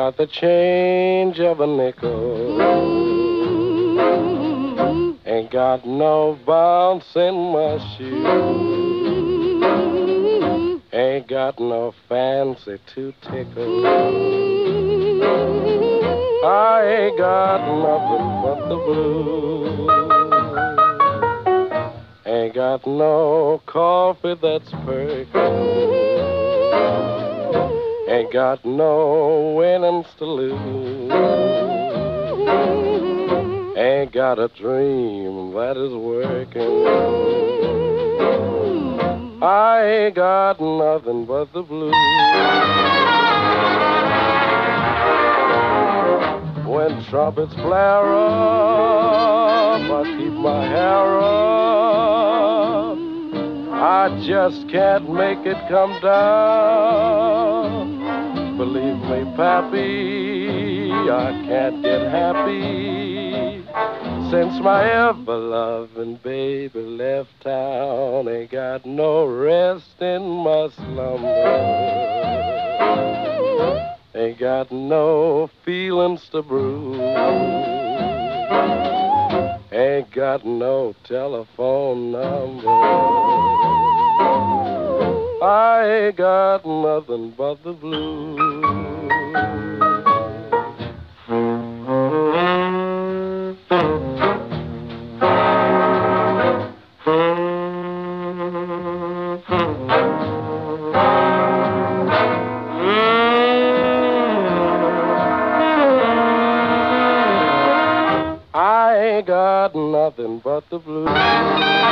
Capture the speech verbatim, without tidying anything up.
got the change of a nickel. Ain't got no bounce in my shoe. Ain't got no fancy to tickle. I ain't got nothing but the blues. Ain't got no coffee that's perking. Ain't got no winnings to lose. Ain't got a dream that is working. I ain't got nothing but the blues. When trumpets flare up, I keep my hair up. I just can't make it come down. Believe me, Pappy, I can't get happy since my ever-loving baby left town. Ain't got no rest in my slumber. Ain't got no feelings to bruise. Ain't got no telephone number. I ain't got nothing but the blues. I ain't got nothing but the blues.